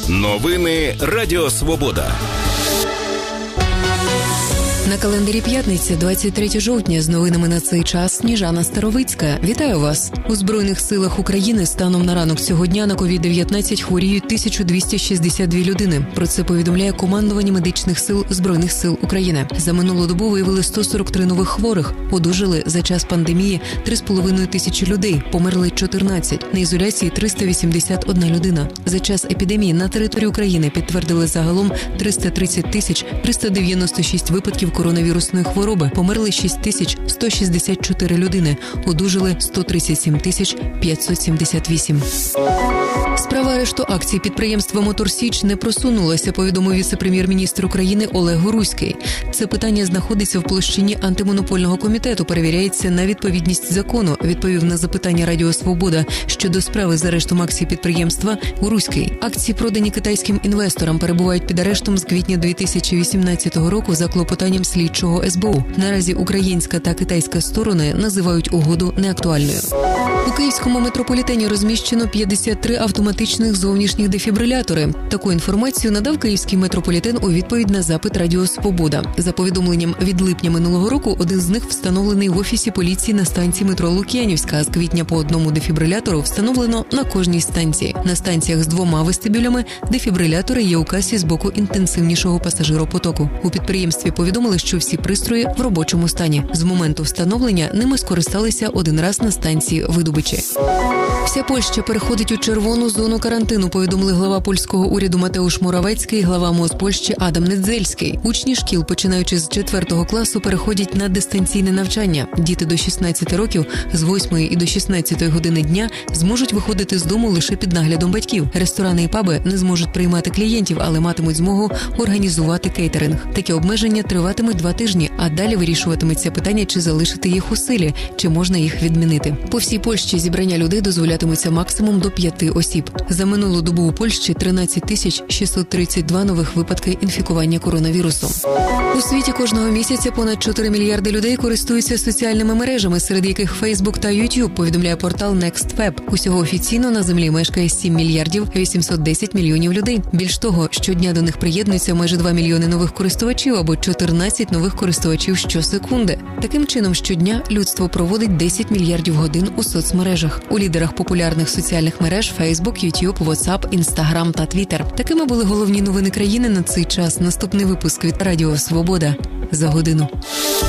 Новини Радіо Свобода. На календарі п'ятниця, 23 жовтня. З новинами на цей час Сніжана Старовицька. Вітаю вас! У Збройних силах України станом на ранок цього дня на COVID-19 хворіють 1262 людини. Про це повідомляє командування медичних сил Збройних сил України. За минулу добу виявили 143 нових хворих. Одужали за час пандемії 3,5 тисячі людей. Померли 14. На ізоляції 381 людина. За час епідемії на території України підтвердили загалом 330 396 випадків коронавірусної хвороби. Померли 6164 людини. Одужали 137 578. Справа арешту акцій підприємства «Моторсіч» не просунулася, повідомив віце-прем'єр-міністр України Олег Горуський. Це питання знаходиться в площині антимонопольного комітету, перевіряється на відповідність закону, відповів на запитання Радіо Свобода щодо справи з арештом акцій підприємства Горуський. Акції, продані китайським інвесторам, перебувають під арештом з квітня 2018 року за клопотанням слідчого СБУ. Наразі українська та китайська сторони називають угоду неактуальною. У київському метрополітені розміщено 53 автоматичних зовнішніх дефібрилятори. Таку інформацію надав київський метрополітен у відповідь на запит Радіо Свобода. За повідомленням від липня минулого року, один з них встановлений в офісі поліції на станції метро Лук'янівська, а з квітня по одному дефібрилятору встановлено на кожній станції. На станціях з 2 вестибюлями дефібрилятори є у касі з боку інтенсивнішого пасажиропотоку. У підприємстві повідомили, що всі пристрої в робочому стані. З моменту встановлення ними скористалися один раз на станції Видубичі. Вся Польща переходить у червону зону карантину, повідомили глава польського уряду Матеуш Моравецький і глава МОЗ Польщі Адам Недзельський. Учні шкіл, починаючи з 4 класу, переходять на дистанційне навчання. Діти до 16 років з 8 і до 16 години дня зможуть виходити з дому лише під наглядом батьків. Ресторани і паби не зможуть приймати клієнтів, але матимуть змогу організувати кейтеринг. Такі обмеження триватимуть 2 тижні, а далі вирішуватиметься питання, чи залишити їх у силі, чи можна їх відмінити. По всій Польщі зібрання людей дозволятимуться максимум до 5 осіб. За минулу добу у Польщі 13 632 нових випадки інфікування коронавірусом. У світі кожного місяця понад 4 мільярди людей користуються соціальними мережами, серед яких Facebook та YouTube, повідомляє портал NextWeb. Усього офіційно на землі мешкає 7 мільярдів 810 мільйонів людей. Більш того, щодня до них приєднуються майже 2 мільйони нових користувачів або 14 нових користувачів щосекунди. Таким чином, щодня людство проводить 10 мільярдів годин у соцмережах. У лідерах популярних соціальних мереж Facebook, YouTube, WhatsApp, Instagram та Twitter. Такими були головні новини країни на цей час. Наступний випуск від Радіо Свобода за годину.